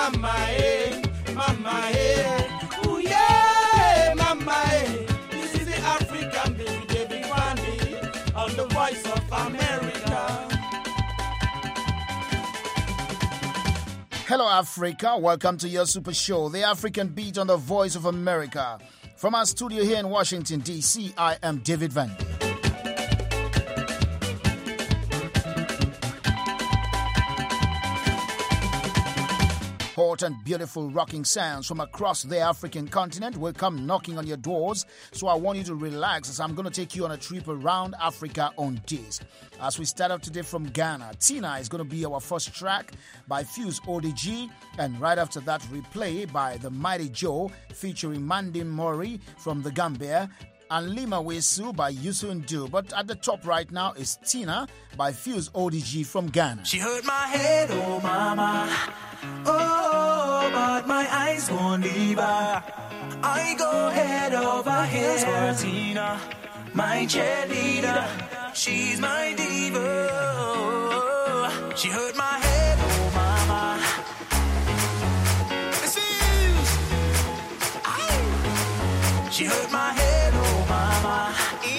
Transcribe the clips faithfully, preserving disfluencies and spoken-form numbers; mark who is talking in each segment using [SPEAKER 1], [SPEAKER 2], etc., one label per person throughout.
[SPEAKER 1] mama, eh, mama, eh. Ooh, yeah, mama, eh. This is the African baby, David Wande, on the Voice of America.
[SPEAKER 2] Hello, Africa. Welcome to your super show, The African Beat on the Voice of America. From our studio here in Washington, D C, I am David Wande. Hot and beautiful rocking sounds from across the African continent will come knocking on your doors. So I want you to relax as I'm going to take you on a trip around Africa on this. As we start out today from Ghana, Tina is going to be our first track by Fuse O D G. And right after that, Replay by The Mighty Joe featuring Mandy Mori from the Gambia. And Lima Wesu by Yusun Du. But at the top right now is Tina by Fuse O D G from Ghana.
[SPEAKER 3] She hurt my head, oh mama. Oh, but my eyes won't leave her. I go head over heels for Tina, my cheerleader. She's my diva. She hurt my head, oh mama. It's Fuse. Aye. She hurt my head, oh mama.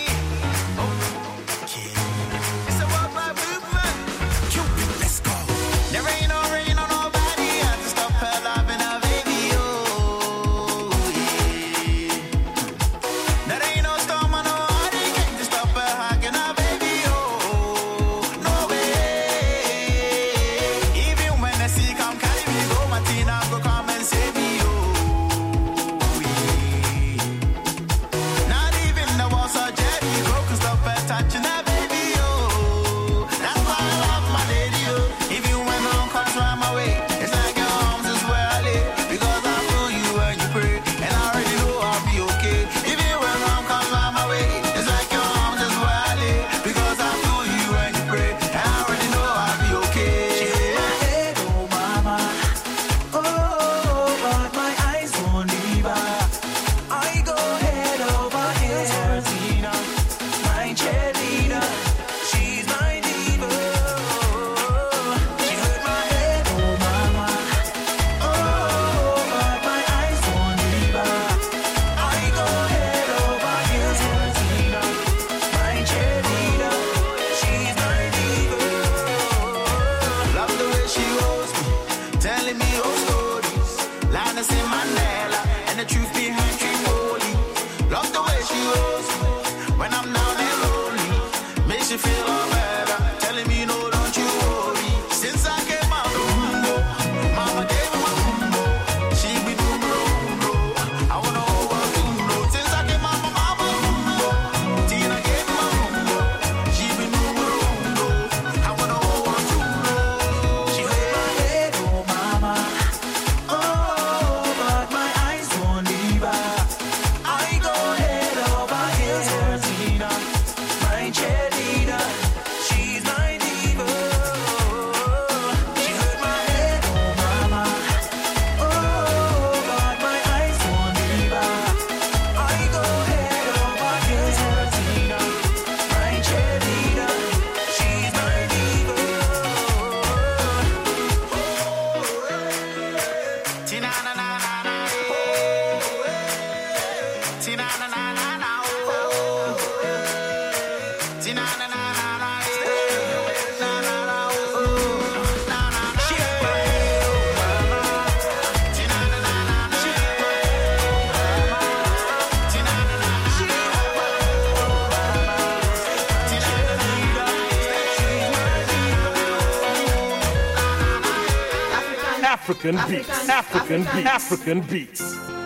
[SPEAKER 3] Okay. It's a worldwide movement. Cupid, let's go. There ain't no rain on nobody. I have to stop her loving her baby, oh yeah. There ain't no storm on no hurricane to stop her hugging her baby, oh no way. Even when the sea come carry me, go Martina, go come and save me, oh yeah. Not even the walls are jetty, go can stop her touching her baby, oh. That's why I love my lady, oh. Even when the long comes round my way, it's like your arms is where I lay. Because I feel you when you pray, and I already know I'll be okay. Even when the long comes round my way, it's like your arms is where I lay. Because I feel you when you pray, and I already know I'll be okay. She hit my head, oh mama. Oh, but my eyes won't leave her. I go head over heels for Tina, my cheerleader. She's my diva. She hurt my head, oh mama. Oh, but my eyes won't leave her. I go head over heels for Tina, my cheerleader. She's my diva. Love the way she holds me, telling me old stories. Linus in Mandela, and the truth behind Tripoli. Love the way she holds me when I'm down and lonely. Makes you feel all better, telling me no, don't you worry. Since I came out the window, mama gave me my window. She be numero uno. I wanna hold her window. Since I came out my mama window, Tina gave me my window. She be numero uno. I wanna hold her window. She hurt my head, oh mama. Oh, but my eyes won't leave her. I go head over heels for Tina, my cheerleader. She's my diva. She hurt my head, oh mama. Oh, but my eyes won't leave her. I go head over heels for Tina, my cheerleader. She's my diva. Tina na na na na. Tina na na na na. Tina na na na na. Na na na. Na na na. She hurt my head, oh mama. Tina na na na na. Tina na na na. Tina na na na.
[SPEAKER 4] African beats, African beats, African beats.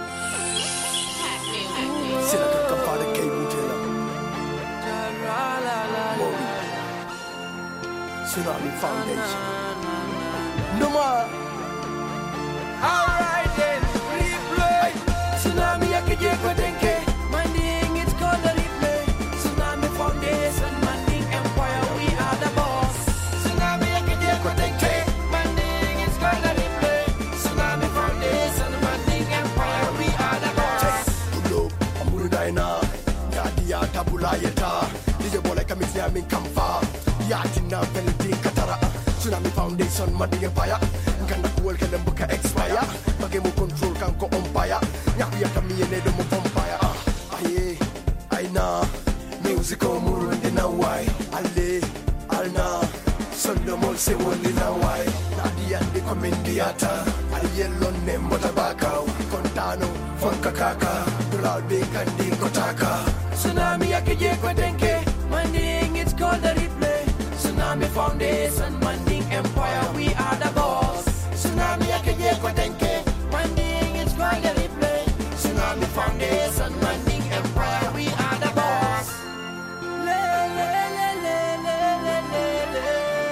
[SPEAKER 5] Tsunami Foundation. No more. Alright then, replay. Tsunami Yakije Kwadenke. My name is called the replay. Tsunami Foundation, Manding Empire, we are the boss. Tsunami Yakije Kwadenke. My name is called the replay. Tsunami Foundation, Manding Empire, we are the boss. Ulo, Amuru Daina, Yadia Tabula Yeta. DJ Bola Kamizia Min Kamfa. Yatina Veldi Katara. Tsunami Foundation. son man the empire. Ganda cool can them book expire. Bagay mo control kan ko umpire. Nyakuya kami yene do mo vampire. Aye, ay na. Music o muru ndi na why. Ale, alna. Sondo mol se woli na why. Nadi andi komendiata. Ali yellow name motabaka. Contano, fonka kaka. Proud big kandi kotaka. Tsunami yakije kwa denke. Manding it's called the replay. Tsunami Foundation, Manding Empire, we are the boss. Tsunami yakije kwa denke. Manding it's called the replay. Tsunami Foundation, Manding Empire, we are the boss. Le le le le le le le le.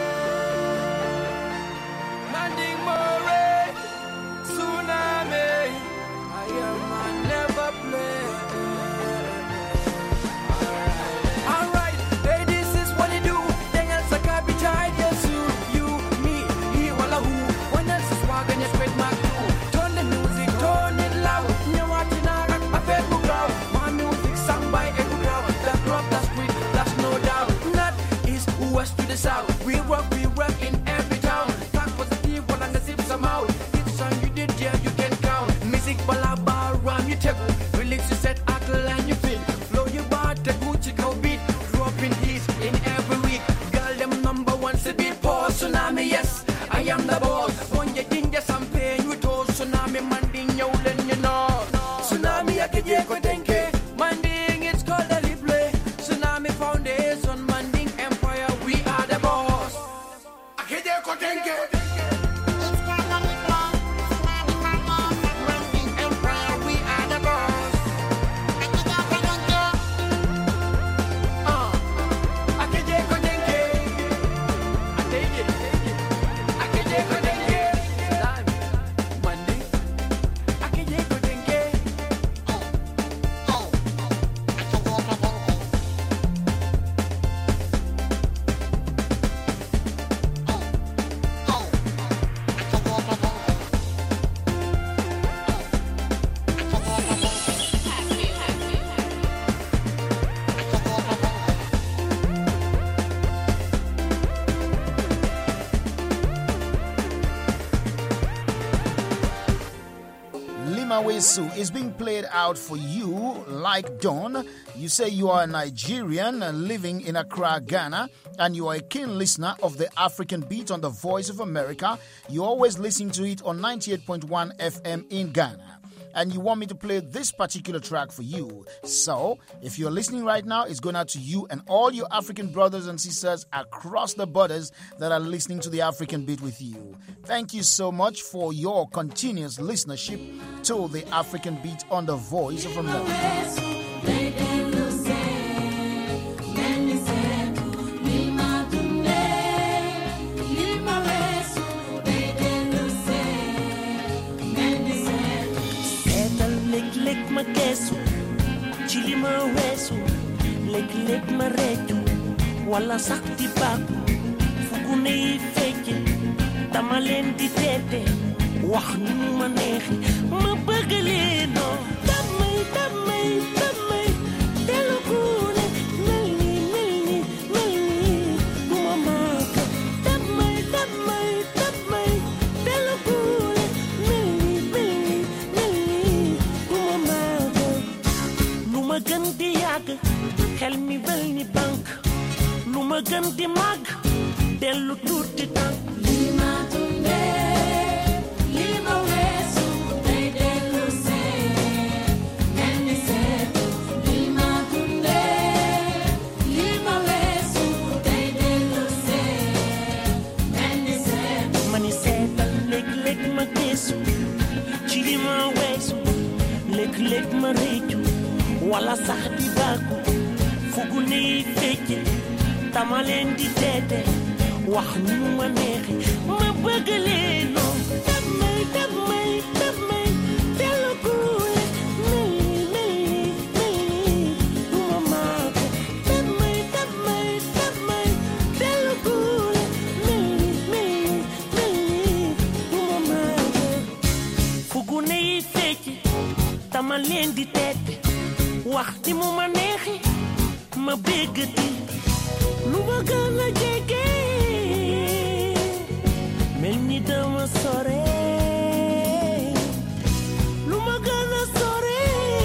[SPEAKER 5] Manding Moray, Tsunami. I am a never play. Alright, hey, this is what they do. Then else I can't be tied, yes, you, you, me, he, walla who. When else is walking, you spread my crew. Turn the music, turn it loud. You want to know, I feel good crowd. My music sung by every crowd. That's rock, that's sweet, that's no doubt. Not east, west to the south. We work, we work in every town. Talk positive, one and the zip some out. It's song you did, yeah, you can count. Music, balaba, rhyme, you take. Relax, you set, ackle, and you feel. Flow your bar, the Gucci go beat. Dropping heat in every week. Girl, them number one, to be poor. Tsunami, yes, I am the boss. When you think yes, I'm paying you told. Tsunami, manding, you let you know. Tsunami, I can get what denke. Manding, it's called the replay. Tsunami Foundation, Manding Empire, we are the boss. I can get what denke. Manding Empire, we are the boss. Uh, I can get what denke. I take it. I can get what denke. Manding, I can get what denke.
[SPEAKER 2] Limawesu is being played out for you like Dawn. You say you are a Nigerian uh, living in Accra, Ghana, and you are a keen listener of the African Beat on the Voice of America. You always listen to it on ninety-eight point one F M in Ghana. And you want me to play this particular track for you. So, if you're listening right now, it's going out to you and all your African brothers and sisters across the borders that are listening to the African Beat with you. Thank you so much for your continuous listenership to the African Beat on the Voice of America.
[SPEAKER 6] Lek ma kesu, chili ma wesu, lek lek ma reju, wala sakti baku, fukune yi feke, dama len di tete, wax nu ma neexi, ma bëgg leen no, damay damay damay, telu kuune, mel ni mel ni mel ni, duma maaka, damay damay damay, telu kuune, mel ni mel ni mel ni, duma maaka, lu ma gën di yàgg, xel mi bel ni bank, lu ma gën di màgg, dellu tuuti tànk. Lima tunde, lima weesu, day dellu see, mel ni seetu. Lima tunde, lima weesu, day dellu see, mel ni seetu. Mani seetal léeg-léeg ma gëstu, ci li ma weesu, léeg-léeg ma réccu, wala sax di bàkku, fugu ne fecc, dama leen di teete. Wax nu ma neexi ma bëgg leen no damay damay damay dellu kuule mel ni mel ni mel ni duma maako damay damay damay dellu kuule mel ni mel ni mel ni duma maako fugu ne yi fecc dama leen di teete wax di mu ma neexi ma bëggati lu ma gën a jege gëna sore lu ma gëna sore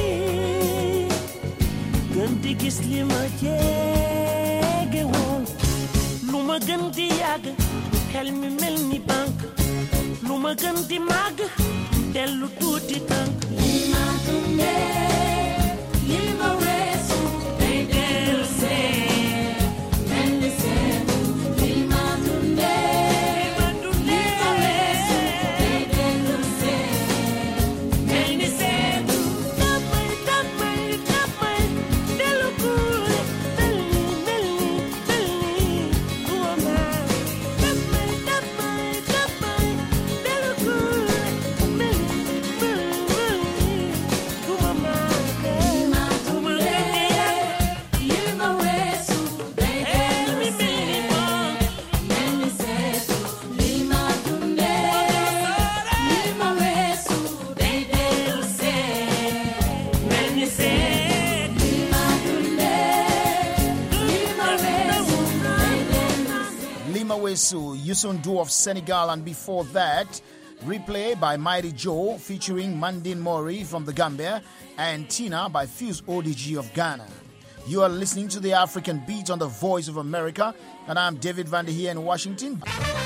[SPEAKER 6] gën di gis li ma jege woon lu ma gën di yàgg xel mi mel ni bank lu ma gën di màgg dellu tuuti tànk li ma dundee li ma weesu day dellu see mel ni seetu li ma dundee li ma weesu day dellu see mel ni seetu damay damay damay dellu kuule mel ni mel ni mel ni guma damay damay damay dellu kuule mel ni mel ni mel ni guma li ma dundee li ma weesu day dellu see mel ni seetu li ma dundee li ma weesu day dellu see mel ni seetu li ma dundee li ma weesu day dellu see.
[SPEAKER 2] Lima Wesu, Youssou N'Dour of Senegal, and before that, Replay by Mighty Joe featuring Mandine Mori from the Gambia and Tina by Fuse O D G of Ghana. You are listening to the African Beat on the Voice of America, and I'm David Vander here in Washington.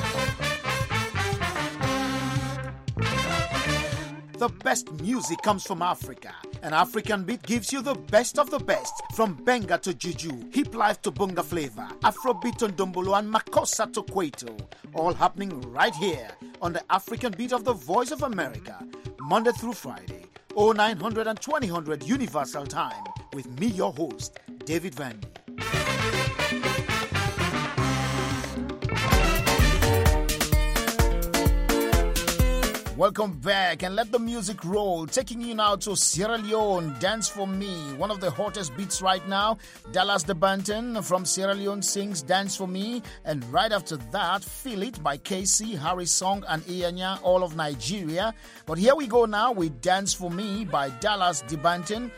[SPEAKER 2] The best music comes from Africa. An African Beat gives you the best of the best, from Benga to Juju, Hip Life to Bunga Flavor, Afrobeat to Ndombolo, and Makossa to Kwaito. All happening right here on the African Beat of the Voice of America, Monday through Friday, oh nine hundred and twenty hundred Universal Time, with me, your host, David Vandy. Welcome back, and let the music roll. Taking you now to Sierra Leone, Dance For Me, one of the hottest beats right now. Dallas De Banton from Sierra Leone sings Dance For Me, and right after that, Feel It by K C, Harry Song, and Iyanya, all of Nigeria. But here we go now with Dance For Me by Dallas De Banton.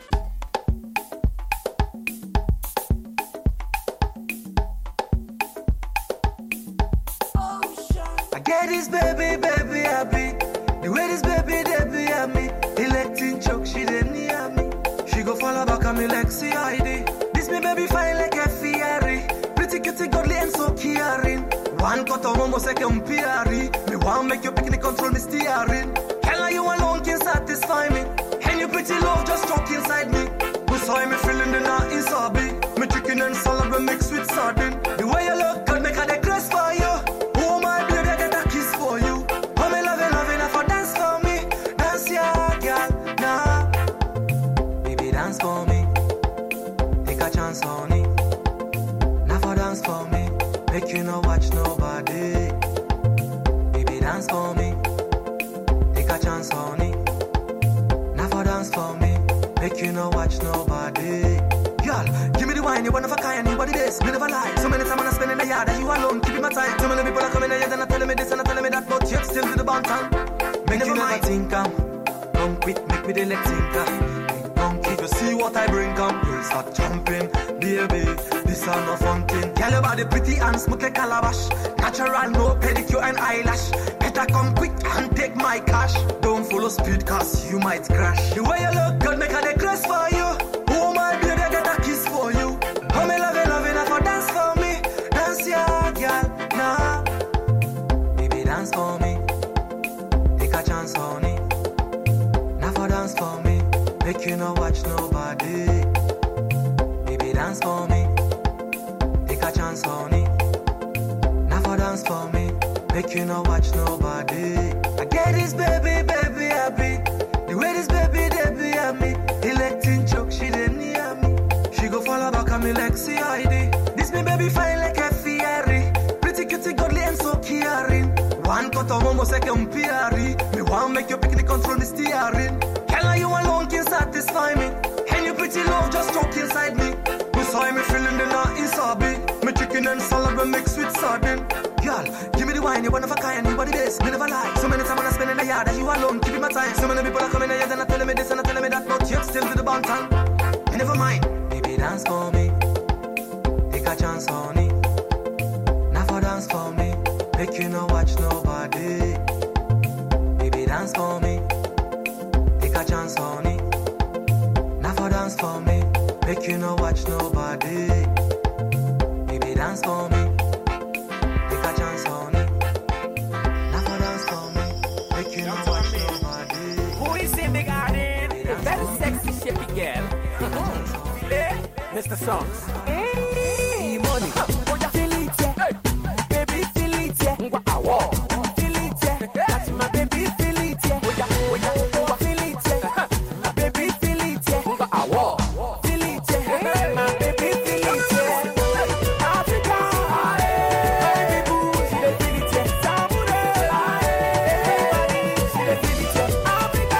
[SPEAKER 5] I get this baby, baby happy. The way this baby, they be at me. Electing choke, she didn't near me. She go follow back on me like C I D. This me baby fine like a Ferrari. Pretty cutie, godly and so caring. One cut of homo second P R E. Me want make you picnic control me steering. Hell, you alone can satisfy me. And you pretty love just stuck inside me. Who saw me feeling the night is hobby. Me chicken and salad we mix with sardine. The way you look good, make a decrease for you. Oh my baby, I get a kiss for you. Oh me love you, love you, for dance for me. Dance ya, girl, nah. Baby, dance for me. Take a chance on it. Now for dance for me. Make you no watch nobody. Baby, dance for me. Take a chance on it. Now for dance for me. Make you no watch nobody. Girl, give me the wine, you one of a kind, you body this, me never lie. So many times I spend in the yard, and you alone, keeping my time. Too many people are coming in here, and telling me this, and telling me that, but yet still to the bantam. Make never you never mind. Think I'm, come quick, make me the leg think I'm. Come quick, you see what I bring, come. You'll start jumping, baby, this are no fun thing. Tell your body pretty and smooth like calabash. Natural, no pedicure and eyelash. Better come quick and take my cash. Don't follow speed, cause you might crash. The way you look good, make a decrease for you. Oh my baby, I get a kiss for you. Oh me love you, love you, now for dance for me. Dance ya, girl, nah. Baby, dance for me. Take a chance on it. Now for dance for me. Make you no watch nobody. Baby, dance for me. Take a chance on it. Now for dance for me. Make you no watch nobody. I get this baby, baby happy. The way this baby, they be at me. Electing choke, she didn't near me. She go follow back on me like C I D. This me baby fine like a Ferrari. Pretty cutie, godly and so caring. One cut of homo second P R E. Me want make you picnic control me steering. Hell, you alone can satisfy me. And you pretty love just stuck inside me. Who saw me feeling the night is hobby. Me chicken and salad we mix with sardine. Girl, give me the wine, you one of a kind, you body this, me never lie. So many times I spend in the yard, and you alone, keeping my time. So many people are coming in here, and telling me this, and telling me that, but yet still to the bantam. And never mind, baby, dance for me. Take a chance on it. Now for dance for me. Make you no watch nobody.
[SPEAKER 7] Make you no watch nobody. Baby, dance for me. Take a chance on me. Now go dance for me. Make you no watch nobody.
[SPEAKER 5] Who is in the garden? A very sexy, shapy girl. Mister Songs. Hey, money. Feel it, yeah. Baby, feel it, yeah. Feel it, yeah. That's my baby, feel it, yeah. Feel it, yeah. Baby, feel it, yeah. Feel it, yeah. My baby, feel it, yeah. Africa, baby boo, she dey feel it, yeah. Samurai, she dey feel it, yeah. Africa,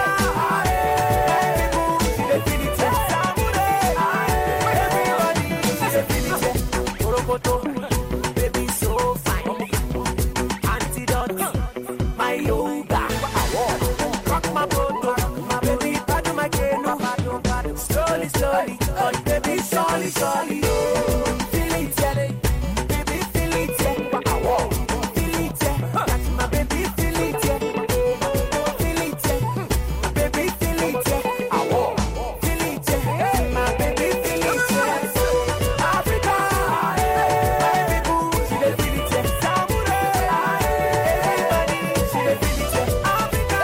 [SPEAKER 5] baby boo, she dey feel it, yeah. Samurai, everybody, she dey feel it, yeah. Orokoto, baby so fine. Antidote, my yoga. Rock my boat, my baby, padu my canoe. Slowly, slowly, oh baby, slowly, slowly. Feel it, yeah. Baby, feel it, yeah. Feel it, yeah. That's my baby, feel it, yeah. Feel it, yeah. Baby, feel it, yeah. Feel it, yeah. My baby, feel it, yeah. Africa, baby boo, she dey feel it, yeah. Samurai, everybody, she dey feel it, yeah. Africa,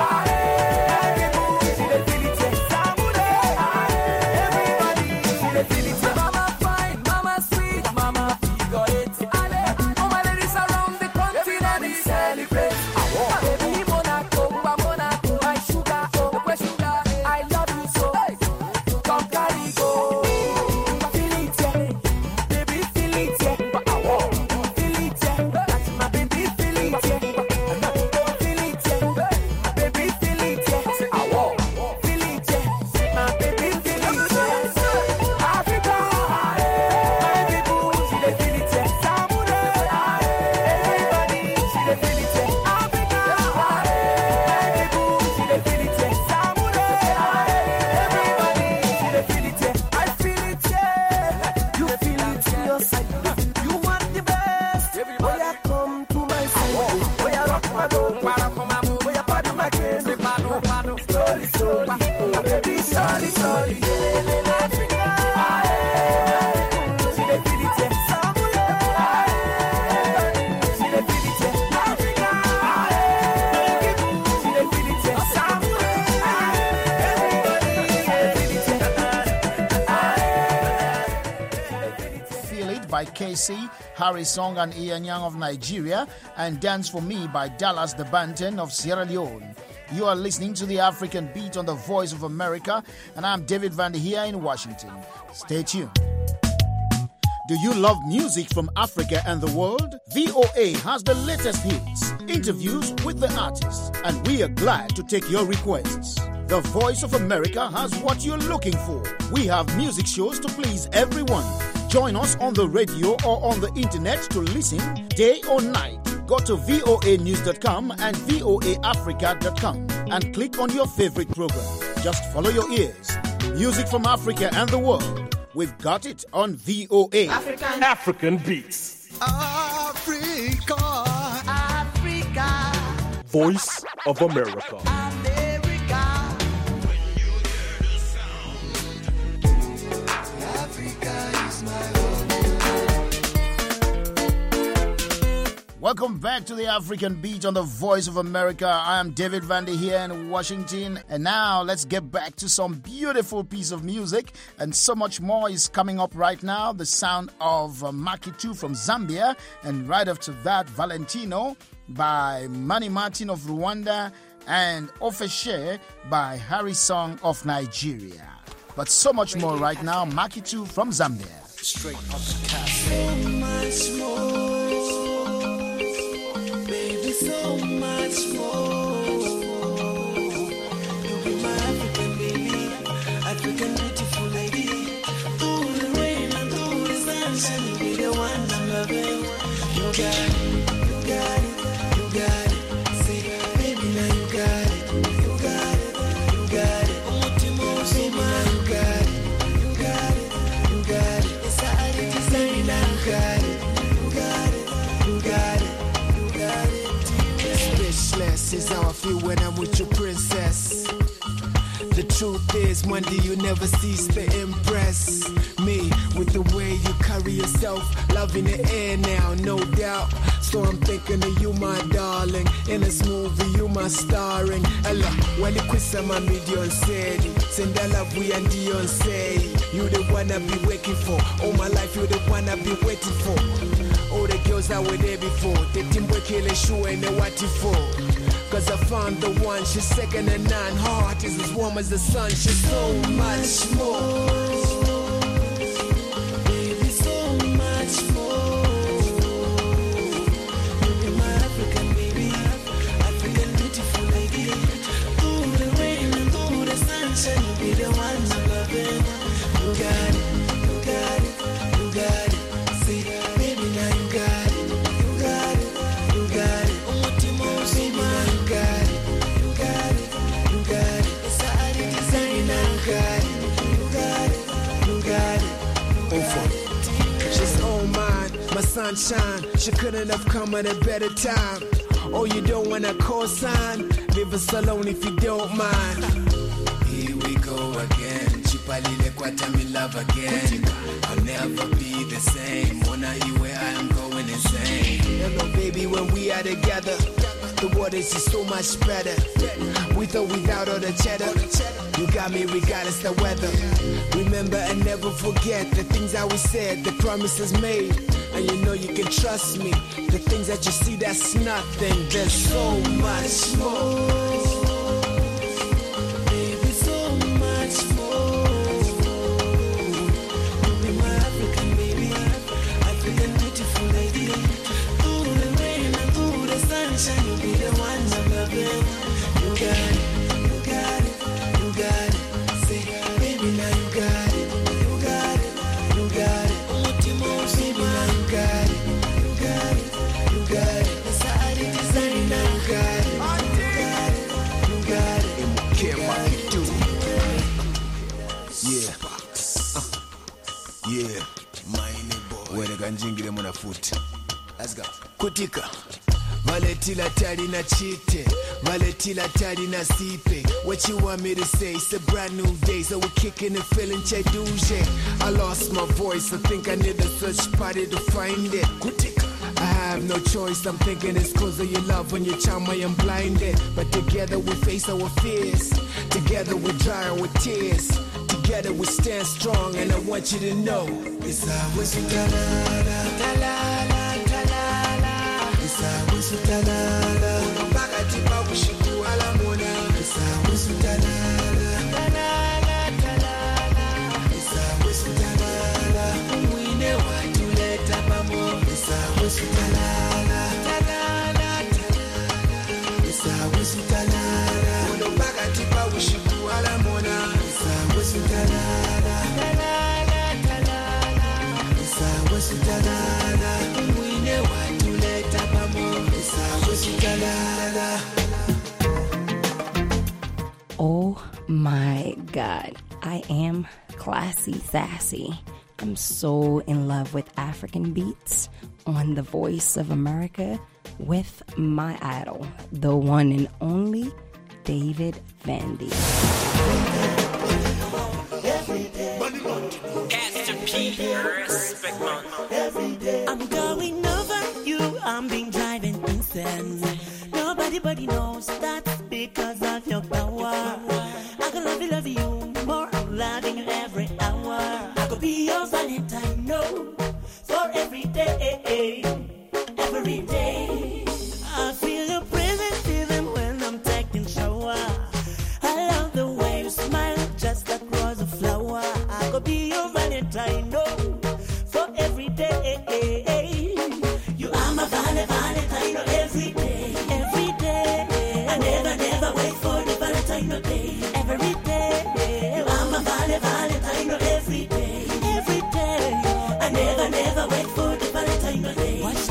[SPEAKER 5] baby boo, she dey feel it, yeah. Samurai, everybody, she dey feel it, yeah. Mama fine, mama sweet, mama figure eight. All my ladies around the continent we celebrate. Baby Monaco, Monaco, my sugar, oh my sugar, I love you so. Come carry go, feel it, yeah. Baby feel it, yeah. Feel it, yeah. That's my baby, feel it, yeah. Feel it, yeah. Baby feel it, yeah. Feel it, yeah. My baby feel it, yeah. Africa, baby boo, she dey feel it, yeah. Samurai, everybody, she dey feel it, yeah. Africa, baby boo, she dey feel it, yeah. Samurai, everybody, she dey feel it, yeah. I feel it, yeah. You feel it in your side. You want the best. Boy, I come to my side. Boy, I rock my boat. Boy, I paddle my canoe. Slowly, slowly, oh baby, slowly, slowly. Africa, she dey feel it, yeah. Samurai, she dey feel it, yeah. Africa, baby boo, she dey feel it, yeah. Samurai, everybody, she dey feel it, yeah.
[SPEAKER 2] Feel It by K C, Harry Song and Ian Young of Nigeria, and Dance For Me by Dallas the Banton of Sierra Leone. You are listening to the African Beat on the Voice of America, and I'm David Van Der here in Washington. Stay tuned. Do you love music from Africa and the world? V O A has the latest hits, interviews with the artists, and we are glad to take your requests. The Voice of America has what you're looking for. We have music shows to please everyone. Join us on the radio or on the internet to listen day or night. Go to V O A news dot com and V O A africa dot com and click on your favorite program. Just follow your ears. Music from Africa and the world. We've got it on V O A.
[SPEAKER 5] African,
[SPEAKER 4] African Beats.
[SPEAKER 3] Africa.
[SPEAKER 5] Africa,
[SPEAKER 4] Voice of America.
[SPEAKER 5] America.
[SPEAKER 3] Africa is my home.
[SPEAKER 2] Welcome back to the African Beat on the Voice of America. I am David Van Der here in Washington. And now let's get back to some beautiful piece of music. And so much more is coming up right now. The sound of uh, Makitu from Zambia. And right after that, Valentino by Manny Martin of Rwanda. And Ofeshe by Harry Song of Nigeria. But so much more right now. Makitu from Zambia.
[SPEAKER 3] Straight up the cast.
[SPEAKER 5] So much more, baby, so much more. You be my African baby, African beautiful lady. Through the rain and through the sunshine, you be the one I'm loving. You got it, you got it, you got it. Say, baby, now you got it, you got it, you got it. Baby, now you got it, you got it, you got it. It's a identity, say now you got it, you got it, you got it, you got it.
[SPEAKER 8] Speechless is how I feel when I'm with you, princess. The truth is, one day you never cease to impress me with the way you carry yourself. Love in the air now, no doubt. So I'm thinking of you, my darling. In this movie, you my starring. Ella, wali kusama million said. Send that love we and Dion say. You the one I be waiting for. All my life, you the one I be waiting for. All the girls that were there before. The team work kill a show and they what it for. Cause I found the one, she's second and none. Her heart is as warm as the sun, she's so much more. Baby, so much more. You be my African baby, African beautiful lady. Through the rain and through the sunshine, you be the one I'm loving. You got it, you got it, you got it. See, baby, now you got it, you got it, you got it. Baby, now you got it, you got it, you got it. It's a idea design, now you got it, you got it, you got it. Over. She's all mine, my sunshine. She couldn't have come at a better time. Oh, you don't wanna co-sign? Leave us alone if you don't mind. Here we go again. Chipalile kwata me love again. I'll never be the same. Wanna hear where I am going insane. Hello, baby, when we are together, the waters is so much better. With or without all the cheddar, you got me regardless the weather. Remember and never forget the things that we said, the promises made. And you know you can trust me. The things that you see, that's nothing. There's so much more. Baby, so much more. You be my African baby, African beautiful lady. Through the rain and through the sunshine, you be the one I'm loving. You got it, you got it, you got it. Say, baby, now you got it, you got it, you got it. Baby, now you got it, you got it, you got it. It's a idea design, now you got it, you got it, you got it. And we care what you do. Yeah, uh, yeah, my boy. Where the ganjingile muna foot. Let's go. Kutika. Valetila tali na chite, valetila tali na sipe. What you want me to say? It's a brand new day, so we're kicking and feeling cheduje. I lost my voice, I think I need a search party to find it. Kutika. I have no choice, I'm thinking it's cause of your love. When you charm I am blinded. But together we face our fears, together we dry our tears. Together we stand strong, and I want you to know it's always talala, talala, talala. It's always talala. Mpaka tipa ushiku ala mona. It's always talala, talala, talala. It's always talala. We never to let up more. It's always talala, talala, talala. It's always talala. Mpaka tipa ushiku ala mona. It's always talala, talala, talala. It's always talala. We never to let up more. It's always talala.
[SPEAKER 9] Oh my God, I am classy sassy. I'm so in love with African beats on The Voice of America with my idol, the one and only David Vandy.
[SPEAKER 6] I'm going over you, I'm being driving insane. Nobody but knows that's because of your power. I could love you, love you more, I'm loving you every hour. I could be your Valentine, no, for every day, every day. I feel your presence even when I'm taking shower. I love the way you smile just across the flower. I could be your Valentine, no, for every day. You are my Vale, Valentine, every day, every day. I never, never wait for the Valentine day, every day. You are my Vale, Valentine, every day, every day. I never, never wait for the Valentine day. What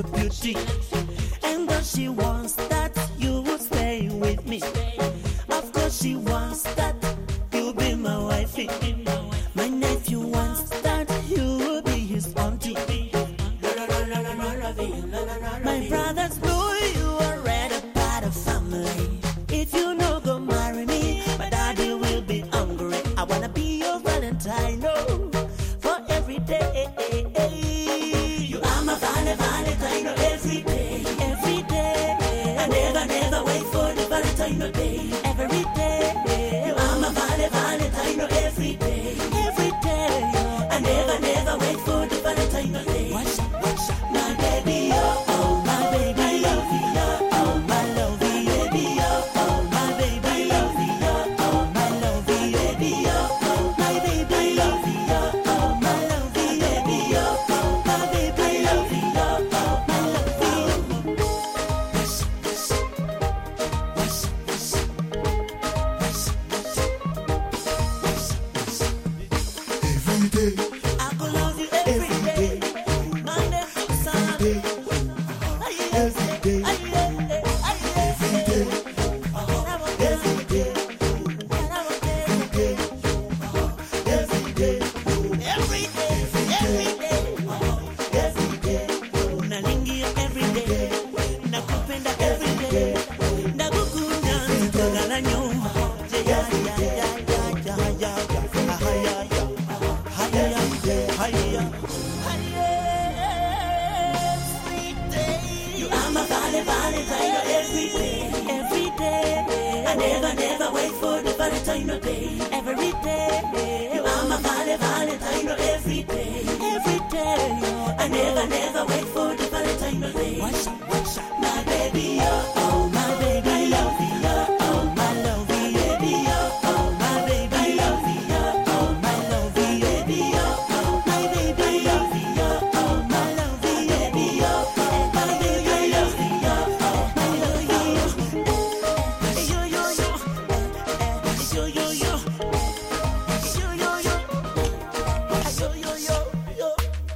[SPEAKER 6] beauty. And though she wants that you will stay with me, of course she wants that you'll be my wifey. My nephew wants that you will be his auntie. My brothers know you are already part of family. If you no go marry me, my daddy will be hungry. I wanna be your Valentine, oh, for every day. You are my vale, Valentine, every day, every day. I never, never wait for the Valentine day, every day. You are my vale, Valentine, every day, every day. I never, never wait for the Valentine day. What's up, what's up, my baby, oh, oh, my baby, I love you, oh, oh, my love you, baby, oh, oh, my baby, I love you, oh, oh, my love you, baby, oh, oh, my baby, I love you, oh, oh, my love you, baby, oh, oh, my baby, I love you, oh, oh, my love you. What's up, what's up, what's up, what's up, what's up, what's up, what's up.
[SPEAKER 8] Every day,
[SPEAKER 6] I could love you every day, Monday to Sunday.
[SPEAKER 8] every day, every day, every day, every day, every day, every day.
[SPEAKER 6] Nalingia every day, nakupenda every day, nakukunda nitagala nyo. Ya ya ya ya ya ya ya, haya ya, haya ya, haya ya. Every day, you are my vale, Valentine every day, every day. I never, never wait for the Valentine day, every day. You are my vale, Valentine every day, every day. I never, never wait for the Valentine day. What's up, what's up, my baby, oh, oh, my baby, I love you, oh, oh, my love you, baby, oh, oh, my baby, I love you, oh, oh, my love you, baby, oh, oh, my baby, I love you, oh, oh, my love you, baby, oh, oh, my baby, I love you, oh, oh, my love you. Yo, yo, yo, yo, yo, yo, yo, yo, yo, yo, yo, yo, yo.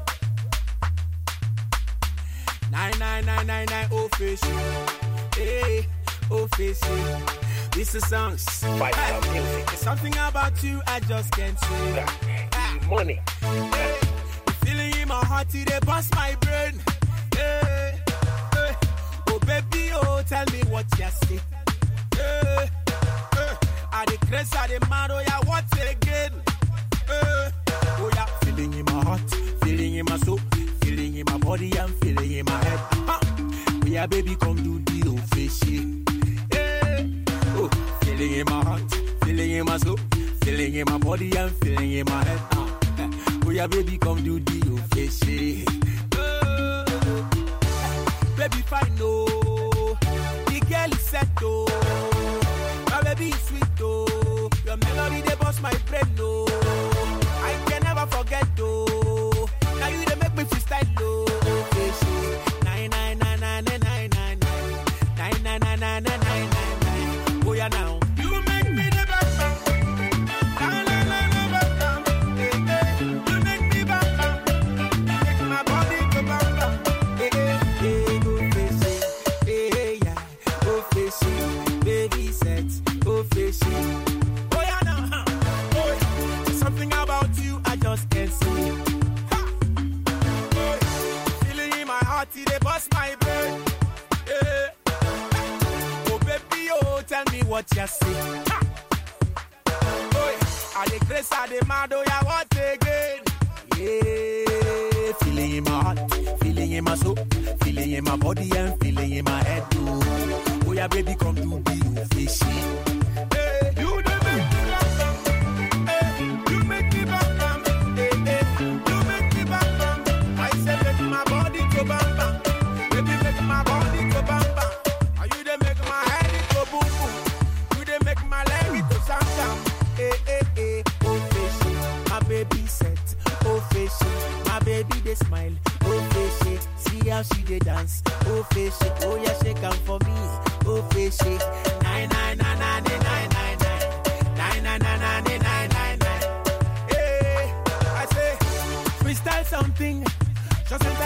[SPEAKER 1] Nine nine nine nine nine official. Hey, official. This is songs.
[SPEAKER 4] Fight some music.
[SPEAKER 1] There's something about you I just can't say. Ah,
[SPEAKER 4] Money.
[SPEAKER 1] hey, the feeling in my heart, it dey bust my brain. Hey, hey. Oh baby, oh tell me what you see. Hey, hey. I the craze, I the mad, oh yeah, what again? Hey, oh yeah, feeling in my heart, feeling in my soul, feeling in my body, and feeling in my head. Ah, oh yeah, baby, come do the official. Hey, oh, feeling in my heart, feeling in my soul, feeling in my body, and feeling in my head. Ah, oh yeah, baby, come do the official. Oh, baby, fine, no, the girl is set, oh, my baby is sweet, oh, your melody they bust my brain, no, I can never forget, oh, now you they make me freestyle, oh, official. Nine nine nine nine nine nine nine nine nine nine nine nine nine nine. Oh yeah, now you make me the best. La la la la la. Hey, hey. You make me bamba. Make my body go bamba. Hey hey hey, go fishy. Hey hey yeah, go fishy. Baby set, go fishy. Oh yeah, now, huh? Oh, there's something about you I just can't see. Ha! Oh, feeling in my heart, it dey bust my brain. Yeah. Oh baby, oh tell me what you see. Ha! Oh, I the grace, I the mad, oh yeah, what again? Yeah, feeling in my heart, feeling in my soul, feeling in my body, and feeling in my head too. Oh yeah, baby, come do the official. Hey, you the make me laugh. Hey, you make me bam bam. Hey, hey, you make me bam bam. I say make my body go bam bam. Baby, make my body go bam bam. Are you they make my head go boom boom? You they make my leg to jam jam. Hey, hey, hey, oh fishy, my baby set, oh fishy, my baby they smile, oh fishy, see how she they dance, oh fishy, oh yeah shake 'em for me, oh fishy, nine nine nine nine nine nine nine nine nine nine nine nine nine nine. Hey, I say freestyle something, just sometimes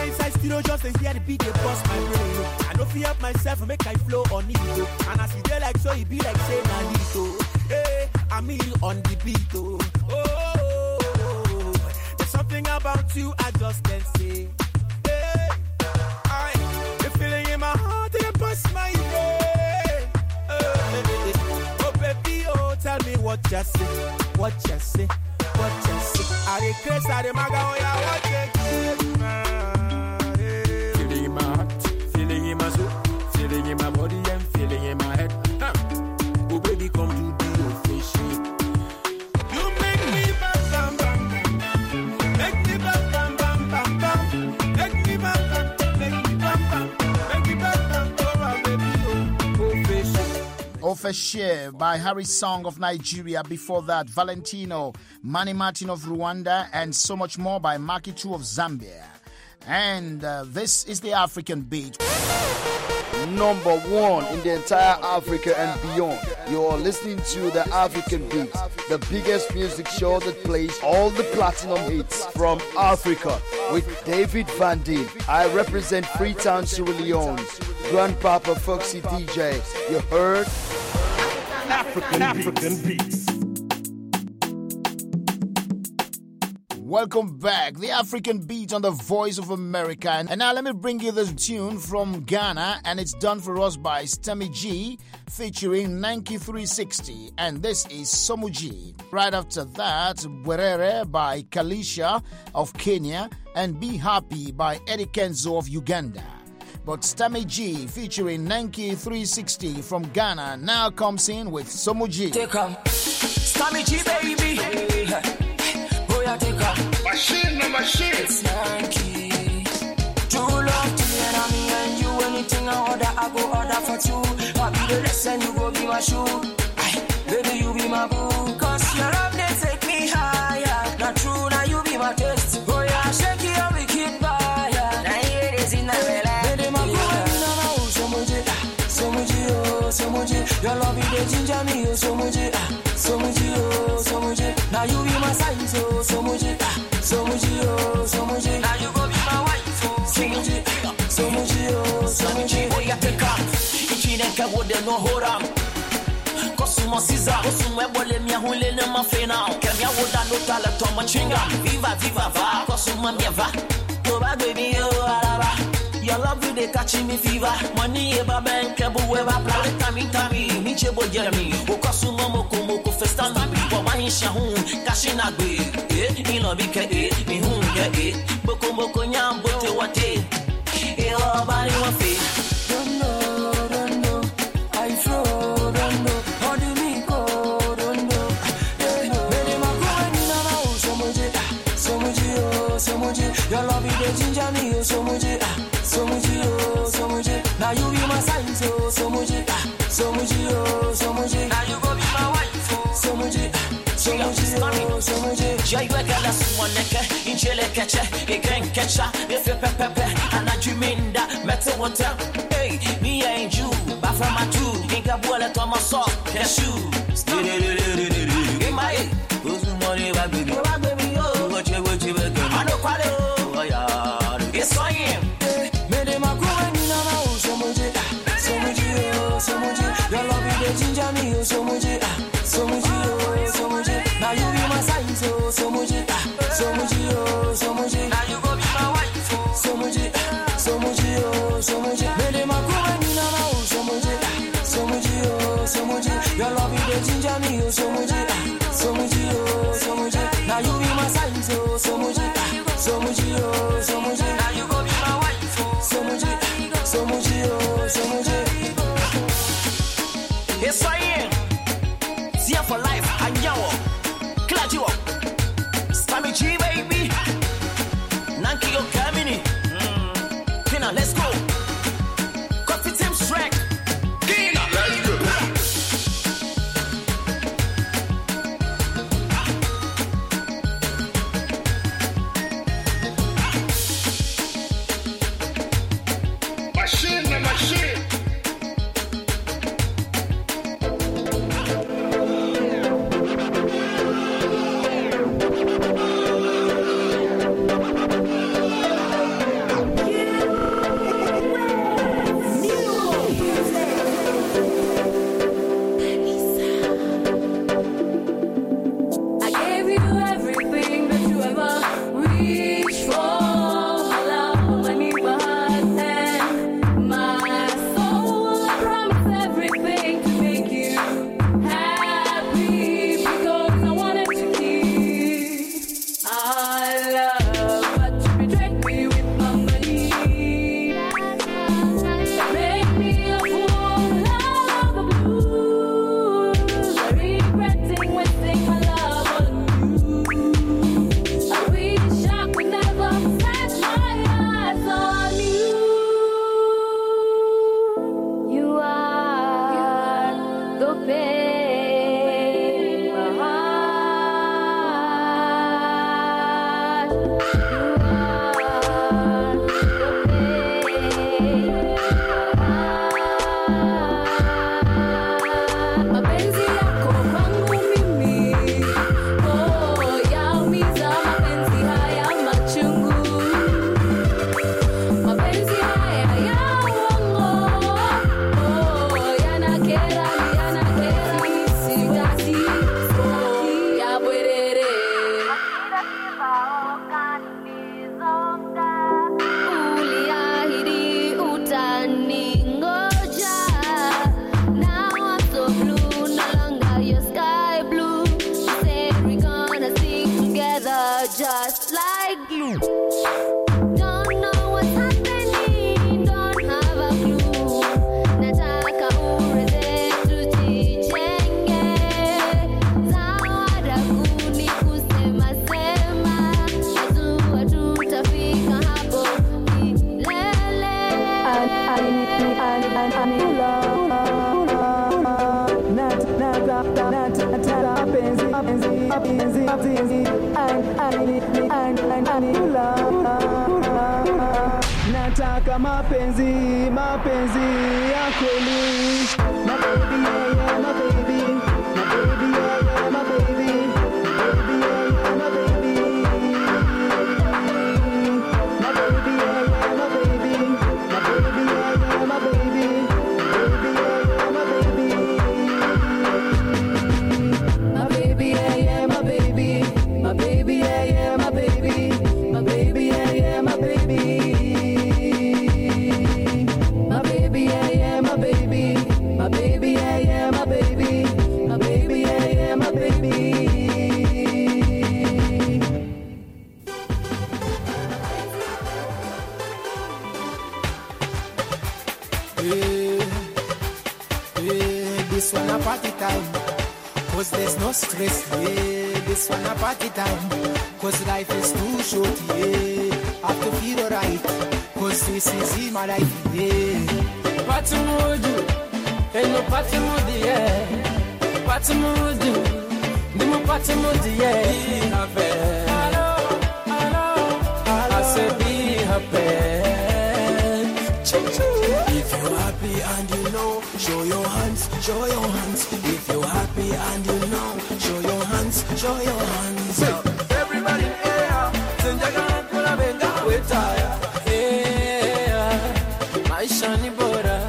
[SPEAKER 1] Sometimes I still just dey hear the beat dey bust my brain. I no fit help myself make I flow on it. Oh. And as you dey like so, it be like say na lit. Oh. Hey, I'm in on the beat. Oh. Oh, there's something about you I just can't say. Hey, I, the feeling in my heart it bust my brain. Hey, oh baby, oh tell me what you say, what you say, what you say. I dey crazy, I dey maga, oh yeah, what you say. Feeling in my heart, feeling in my soul, feeling in my body and feeling in my head. Huh. Oh baby, come to the official. You make me bam bam bam, make me bam bam bam bam bam, make me bam bam, make me bam bam, make me bam bam, oh my baby, oh official.
[SPEAKER 2] Official by Harry Song of Nigeria. Before that, Valentino, Manny Martin of Rwanda, and so much more by Maki two of Zambia. And uh, this is the African Beat.
[SPEAKER 10] Number one in the entire Africa and beyond. You're listening to the African Beat, the biggest music show that plays all the platinum hits from Africa with David Van Deen. I represent Freetown, Sierra Leone's Grandpapa Foxy D J. You heard?
[SPEAKER 4] African, African Beats.
[SPEAKER 2] Welcome back, the African Beat on the Voice of America. And now let me bring you this tune from Ghana, and it's done for us by Stammy G featuring Nanki three sixty, and this is Somuji. Right after that, Bwerere by Kalisha of Kenya, and Be Happy by Eddie Kenzo of Uganda. But Stammy G featuring Nanki three sixty from Ghana now comes in with Somuji.
[SPEAKER 5] Take come, Stammy G baby. Take a machine, no machine. It's Yankee. True love to me and I me and you. Anything I order, I go order for two. I be the lesson, you go be my shoe. Aye, baby, you be my boo. Cause your love, they take me higher. Not true, now you be my taste. Oh yeah, shake it up, we keep fire. Now here it is in the vela. Baby, my boo, you know how so much, so much, oh, so much. Your love, it ginger me, oh, so much, so much, oh, so much. Now you be my size, oh, so much, so much, oh, so much. Now you go be my wife, oh, so much, so much, oh, so much. Oh, yeah, take up. If you don't care what they know, hold on. Cosmo Caesar, Cosmo Ebole, Mia Hule, Nama Fena, Kevia Woda, Notala, Toma Chinga, Viva, Viva, Va, Cosmo Miava, Toba, baby, oh, Alaba. Your love you they catching me fever. Money eba bank ebu eba plan. Tami tami mi chebo Jeremy. Okasu momo komo ko festan bi. Wa wahin shahun kashina gbe. Eh ino bi ke eh mi hun ke eh. Boko boko nyam bote wate. Eh o bari wa fe. Don't know, don't know. I fro, don't know. How do me go, don't know. Eh baby ma go ni na na o so moje. So moje oh so moje. Your love you they ginger me oh so moje. So much, oh, so much. Now you be my sign, so so much, so much, oh, so much. Now you go be my wife, oh, so much, so much, oh, so much. Jai wekala sumoneke, inchele keche, eken kecha, if you pepepe, and I dream in that metal water. Hey, me ain't you, but from my two, inka buole tomo so, keshu. In my head, who's the money, baby? Oh, baby, oh, what you, what you, I know quite oh, yeah, it's I am. Your love is the ginger me, oh, so much, so much, oh, so much. Now you be my sign, so so much, so much, oh, so much. Now you go be my wife, oh, so much, so much, oh, so much. Baby, my girl, and you know, oh, so much, so much, oh, so much. Your love is the ginger me, oh, so much, so much, oh, so much. Now you be my sign, so so much, so much, oh, so much. Now you go be my wife, oh, so much, so much, oh, so much. Yes, I am. See ya for life. Anyawo. Klajiwo. Stammy G, baby. Nanki yo Kamini. Mm. Kina, let's go. Coffee Team Shrek. Kina, let's go. Machine, machine. Nataka mapenzi, mapenzi ya kweli. My baby, yeah, yeah, my baby. My baby, yeah, yeah, my baby. Baby, yeah, yeah, my baby. My baby, yeah, yeah, my baby. My baby, yeah, yeah, my baby. Baby, yeah, yeah, my baby. My baby, yeah, yeah, my baby. My baby, yeah, yeah, my baby. My baby, yeah, yeah, my baby. My baby, yeah, yeah, my baby. My baby, yeah, yeah, my baby. My baby, yeah, yeah, my baby.
[SPEAKER 1] Hey, hey, this one a party time, cause there's no stress. Yeah, this one a party time, cause life is too short. Yeah, have to feel alright, cause this is in my life. Yeah, party mood, ain't no party mood. Yeah, party mood, the more party mood. Yeah, be happy. Hello, hello, hello. I say be happy. If you're happy and you know, show your hands, show your hands. If you're happy and you know, show your hands, show your hands. Everybody in here, Senjaga Kula Benga, we tire. Yeah, my shiny bora.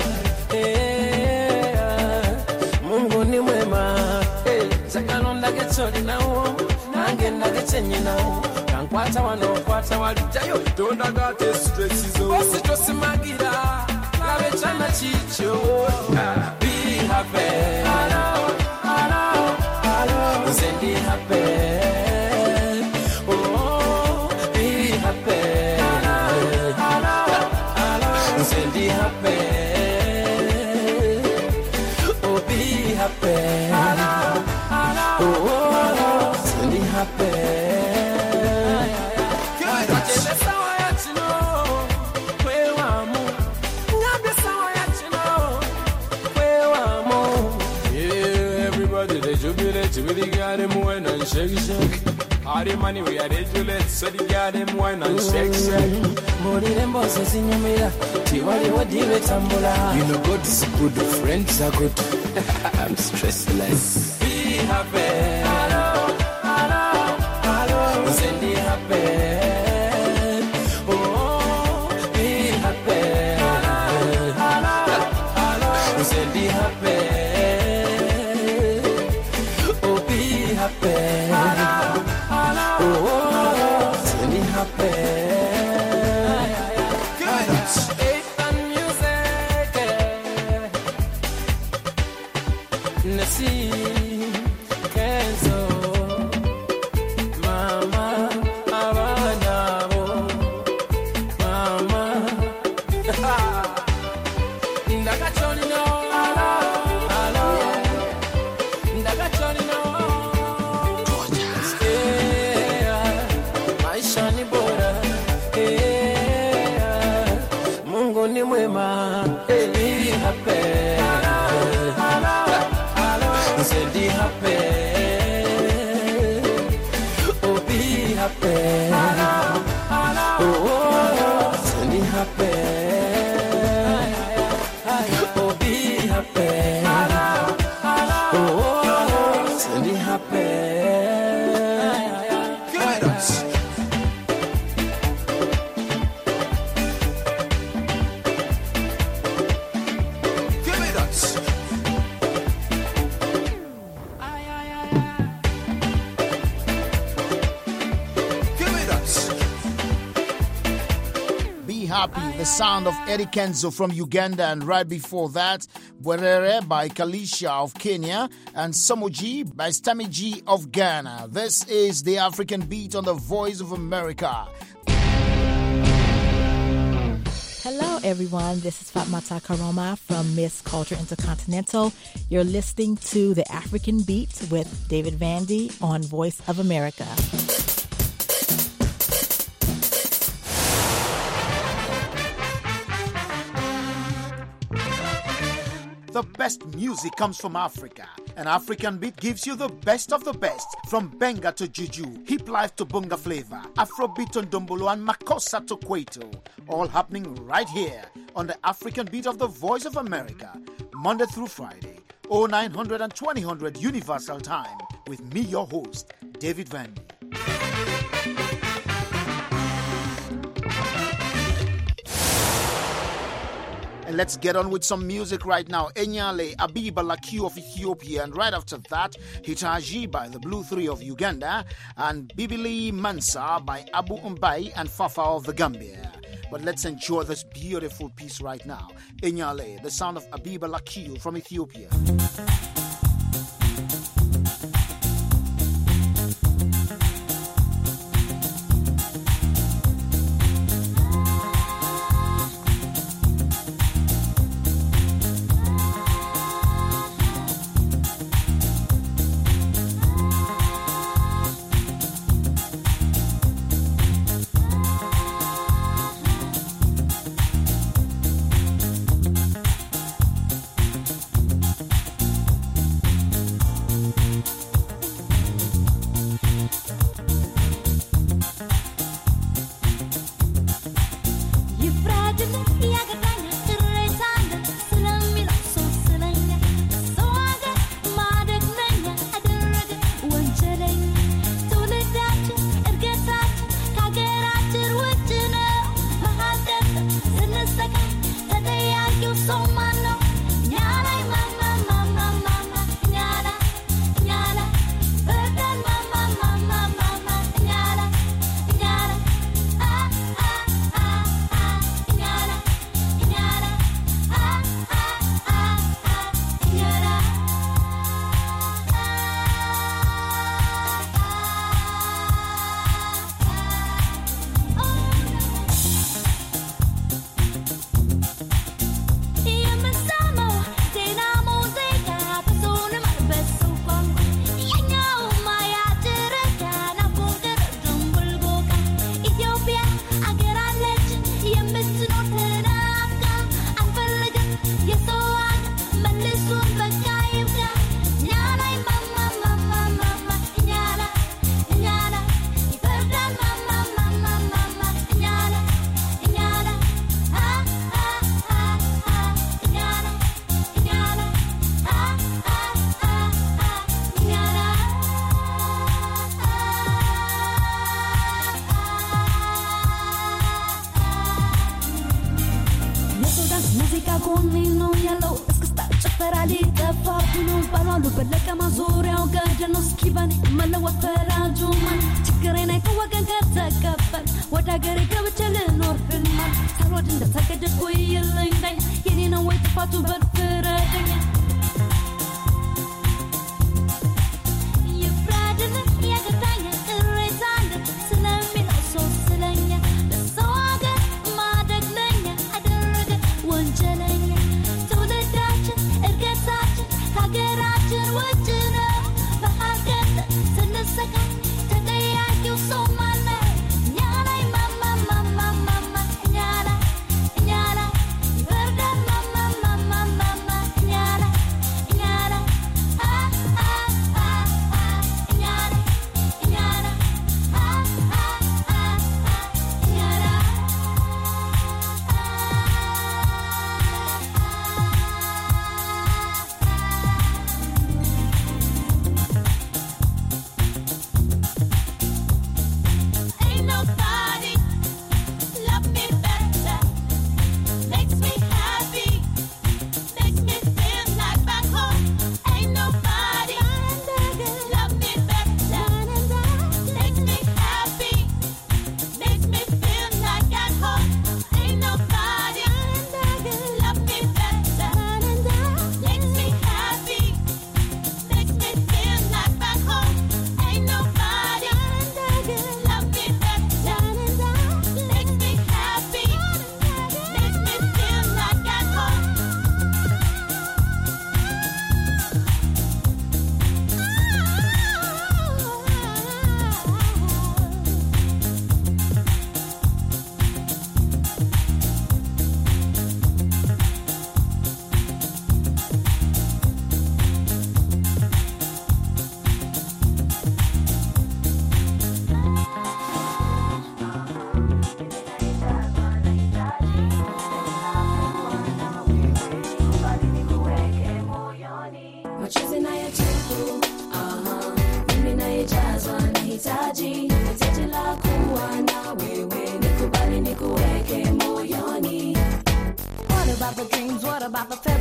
[SPEAKER 1] Yeah, Mungu ni mwema. Hey, Zakalonda getsoli now, Nangenda getsenyi now. Kankwata wano kwata walijayo, donda gate stress zo. Bosi tosi magira. Chana chicho, be happy. Hello, hello, hello. Zendi happy. Oh, be happy. Hello, hello, hello. Zendi happy. Oh, be happy. Hello, hello. Oh, Zendi happy. We got him wine and shake shake. All the money we are ready to let, so they got him wine and shake shake. Mori them bosses in your mirror. Tiwali wa diwe tambula. You know God is good, friends are good. I'm stressless. Be happy. Hello, hello, hello. Zendi happy. Oh, be happy. Hello, hello, hello. Zendi happy. Happy. Hello, hello. Oh, tell me happy. Good. Faith and music. Nasi Kenzo. Mama, Abanabo. Mama. Ndakachoni no. Hello, hello. Ndakachoni no. Mungu ni mwema, be happy. Zendi happy. Oh, be happy. Oh, Zendi happy. Oh, be happy. Oh, Zendi happy.
[SPEAKER 2] Happy, the sound of Eddie Kenzo from Uganda, and right before that, Bwerere by Kalisha of Kenya and Samoji by Stamiji of Ghana. This is the African Beat on the Voice of America.
[SPEAKER 11] Hello, everyone. This is Fatmata Karoma from Miss Culture Intercontinental. You're listening to the African Beat with David Vandy on Voice of America.
[SPEAKER 2] The best music comes from Africa. An African beat gives you the best of the best, from benga to juju, hip life to bunga flavor, Afrobeat to ndombolo, and makossa to kwaito. All happening right here on the African Beat of the Voice of America, Monday through Friday, oh nine hundred and twenty hundred Universal Time, with me, your host, David Vandy. And let's get on with some music right now. Enyale Abiba Laki of Ethiopia, and right after that, Hitaji by the Blue Three of Uganda, and Bibili Mansa by Abu Umbai and Fafa of the Gambia. But let's enjoy this beautiful piece right now. Enyale, the sound of Abiba Laki from Ethiopia.
[SPEAKER 12] Nyala,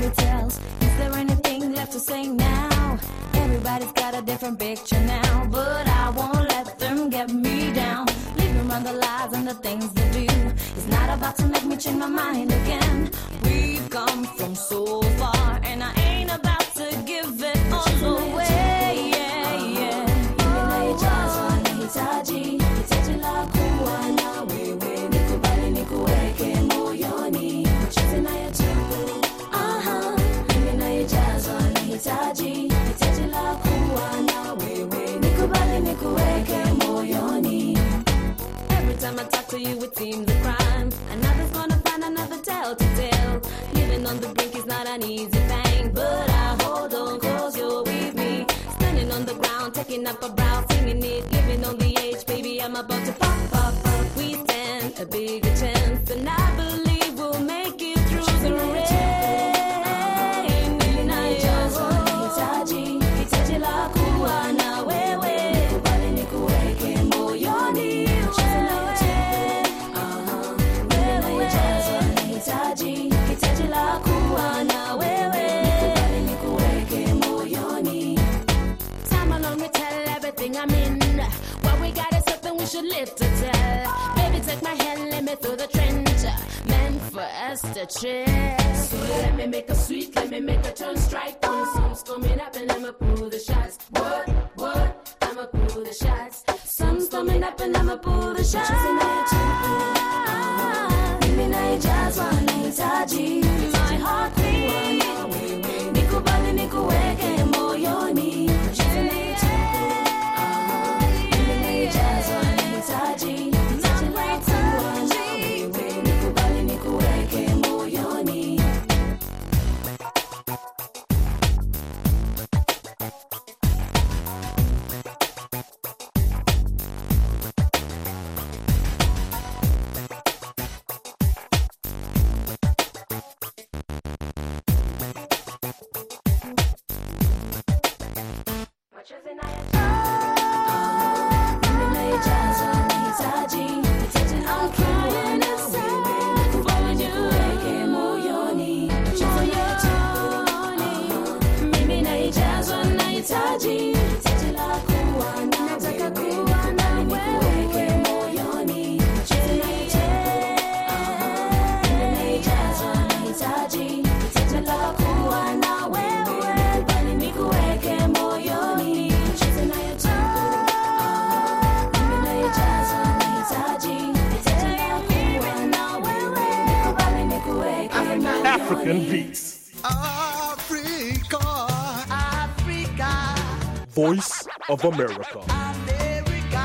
[SPEAKER 12] fairy tales. Is there anything left to say now? Everybody's got a different picture now, but I won't let them get me down. Living around the lies and the things they do is not about to make me change my mind again. We've come from so far, and I ain't about to give it all away. Yeah, yeah. Nahitaji, hitaji la kuwa na wewe, nikubali nikuweke moyoni, machozi nayajibu. Aha, mimi naijazwa nahitaji, hitaji la kuwa na wewe, nikubali nikuweke moyoni. Every time I talk to you, it seems a crime. Another's gonna find another tale to tell. Living on the brink is not an easy thing, but I hold on cause you're with me. Standing on the ground, taking up a brow, singing it, living on the edge, baby, I'm about to pop, pop, pop. We stand a bigger chance, and I believe we'll make it through the rain. Nahitaji, hitaji la kuwa na wewe, nikubali nikuweke moyoni. Nahitaji, hitaji la kuwa na wewe, nikubali nikuweke moyoni. Time alone we tell everything I'm in. What we got is something we should live to tell. Baby, take my hand, let me through the trench, meant for us to chill. So let me make a sweet, let me make a turn strike. When the sun's coming up and I'ma pull the shots. What, what, I'ma pull the shots. Sun's coming up and I'ma pull the shots. Mimi naijazwa nahitaji, my heart beat, nikubali nikuweke moyoni.
[SPEAKER 4] African Beats.
[SPEAKER 3] Africa, Africa,
[SPEAKER 4] Voice of America.
[SPEAKER 3] America.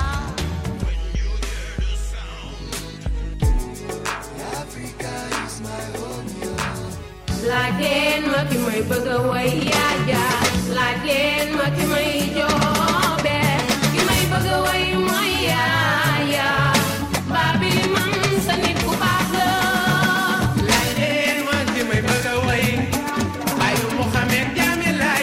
[SPEAKER 3] Africa is my home.
[SPEAKER 13] Like in Maki Mai Bagaway, yeah, yeah. Like in Maki Mai Jobe, Kimai Bagaway, my yeah, yeah. Babi Man Sanit Kubaka.
[SPEAKER 5] Like in Maki Mai Bagaway, Ayu Mohamed Jamilai,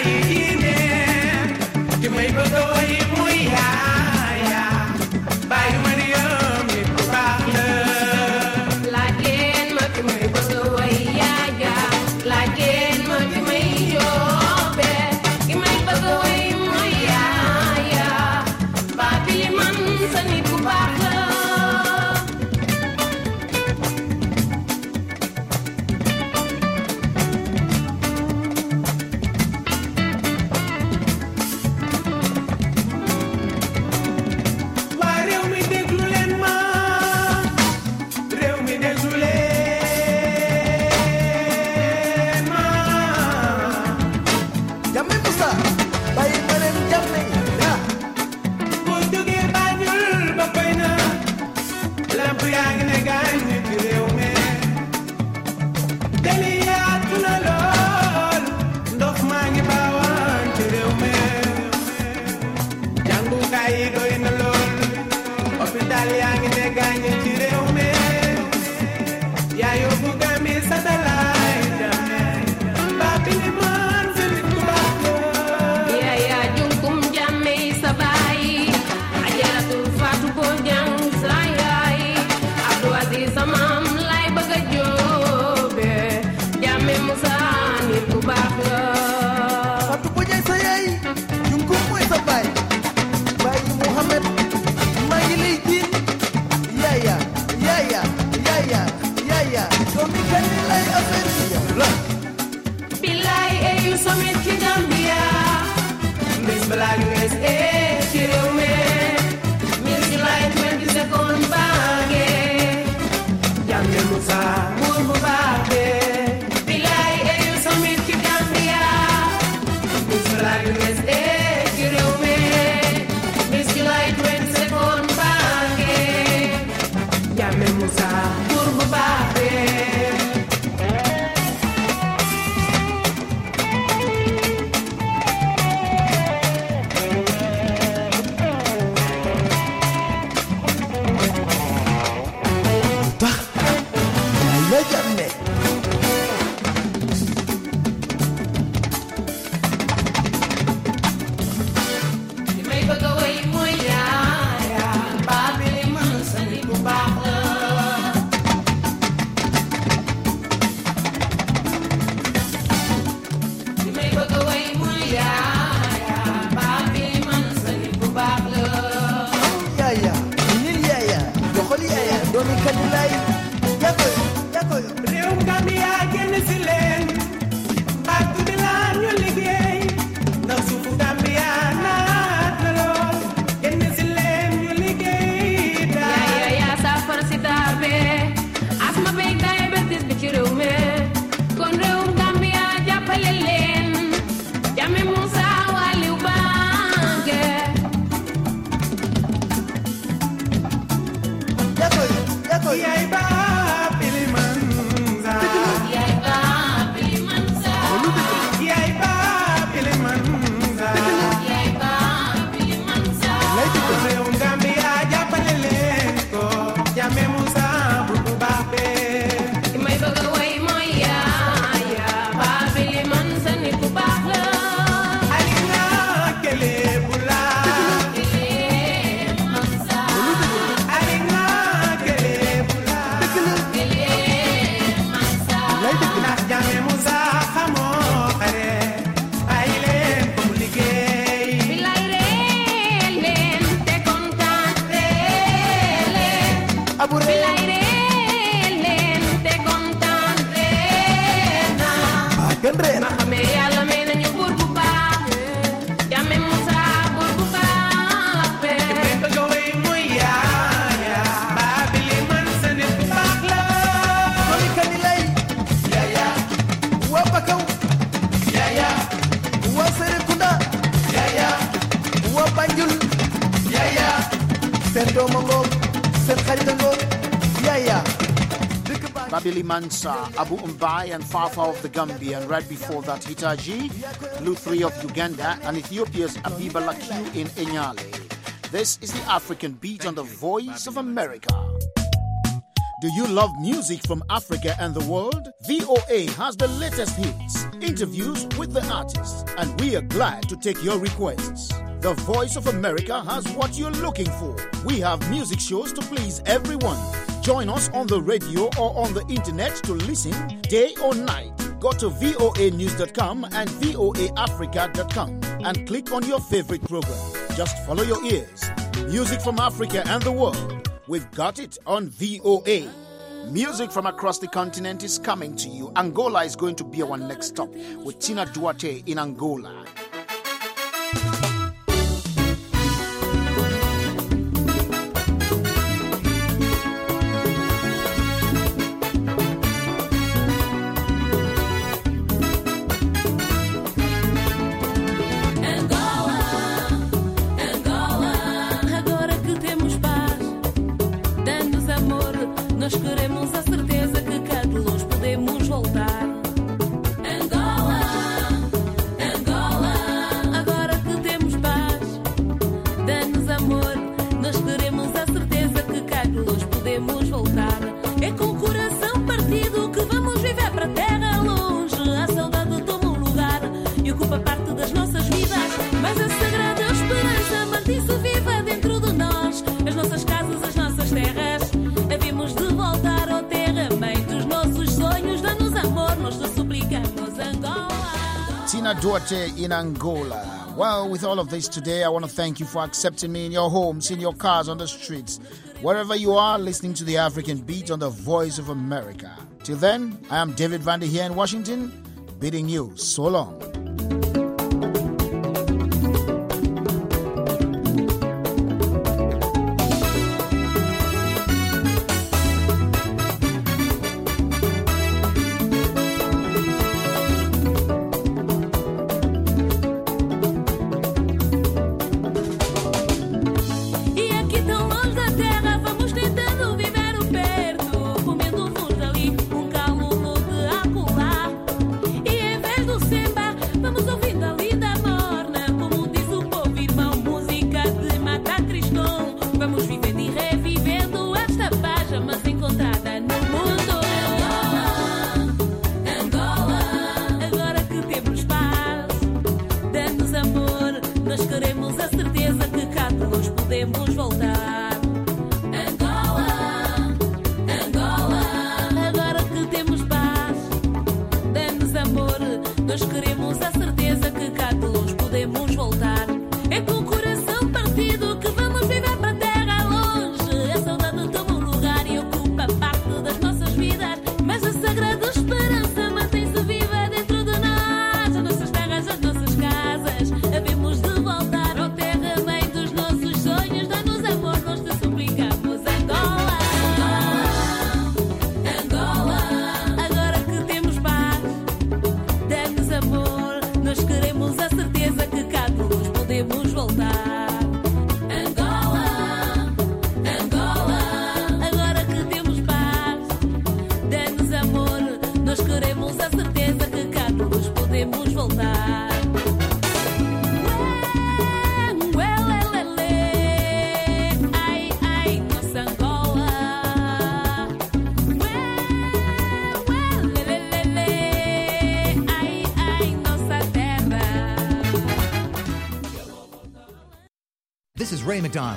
[SPEAKER 5] Kimai Bagaway, my yeah, yeah. Bayu Mariam, Nikubaka.
[SPEAKER 13] Like in Maki Mai Bagaway, yeah, yeah. Like in Maki Mai Jobe, Kimai Bagaway, my yeah, yeah. Babi Man Sanit Kubaka.
[SPEAKER 5] Waa réew mi déglu leen ma réew mi déglu leen ma
[SPEAKER 3] Jamme Musa, bayi malen jamme, ya.
[SPEAKER 5] boo jógee Banjul ba koy na lamp yaa ngi ne gaañ ci réew mi deli yaatu na lool ndox maa ngi baawaan ci réew mi jàngukaay yi doy na lool hôpital yaa ngi ne gaañ ci réew mi yaa yóbbu Gàmbi sa dalaay jamme baabi ni man sa nit ku baax la.
[SPEAKER 13] Yeah, yeah, Junkum Jamme Sabai, Ajaratul Fatu Bojang Sayai, Abdul Aziz Samam Lai Baga Jobe, Jamme Musa Niku
[SPEAKER 2] Babili Mansa, Abu Mbai and Fafa of the Gambia, and right before that Hitaji, Blue three of Uganda, and Ethiopia's Abiba Lakiu in Enyale. This is the African Beat on the Voice of America. Do you love music from Africa and the world? V O A has the latest hits, interviews with the artists, and we are glad to take your requests. The Voice of America has what you're looking for. We have music shows to please everyone. Join us on the radio or on the internet to listen day or night. Go to V O A news dot com and V O A africa dot com and click on your favorite program. Just follow your ears. Music from Africa and the world. We've got it on V O A. Music from across the continent is coming to you. Angola is going to be our next stop with Tina Duarte in Angola.
[SPEAKER 14] Nós queremos a certeza que cá de longe podemos voltar. Angola, Angola, agora que temos paz, dá-nos amor. Nós queremos a certeza que cá de longe podemos voltar. É com o coração partido que vamos viver para a terra longe. A saudade toma um lugar e ocupa parte das nossas vidas. Mas a sagrada esperança mantém-se viva dentro de nós. As nossas casas, as nossas terras. Havemos de voltar ao terra, mãe dos nossos sonhos. Dá-nos amor, nós te suplicamos, Angola.
[SPEAKER 2] Tina Duarte in Angola. Well, with all of this today, I want to thank you for accepting me in your homes, in your cars, on the streets, wherever you are listening to the African Beat on the Voice of America. Till then, I am David Vandy here in Washington, bidding you so long.
[SPEAKER 14] É com o coração partido que vamos viver para a terra longe.
[SPEAKER 15] Ray McDonald.